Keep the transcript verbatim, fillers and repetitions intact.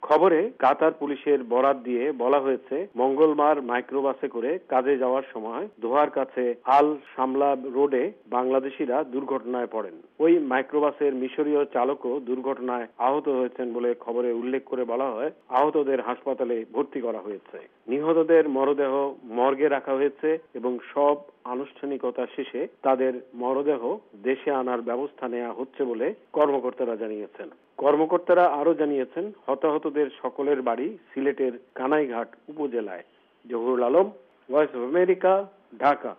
খবরে কাতার পুলিশের বরাত দিয়ে বলা হয়েছে, মঙ্গলবার মাইক্রোবাসে করে কাজে যাওয়ার সময় দোহার কাছে আল শামলা রোডে বাংলাদেশিরা দুর্ঘটনায় পড়েন। ওই মাইক্রোবাসের মিশরীয় চালকও দুর্ঘটনায় আহত হয়েছেন বলে খবরে উল্লেখ করে বলা হয়, আহতদের হাসপাতালে ভর্তি করা হয়েছে। নিহতদের মরদেহ মর্গে রাখা হয়েছে এবং সব আনুষ্ঠানিকতা শেষে তাদের মরদেহ দেশে আনার ব্যবস্থা নেওয়া হচ্ছে বলে কর্মকর্তারা জানিয়েছেন। কর্মকর্তারা আরো জানিয়েছেন, হতাহতদের সকলের বাড়ি সিলেটের কানাইঘাট উপজেলায়। Zahurul Alam, Voice of America, Dhaka.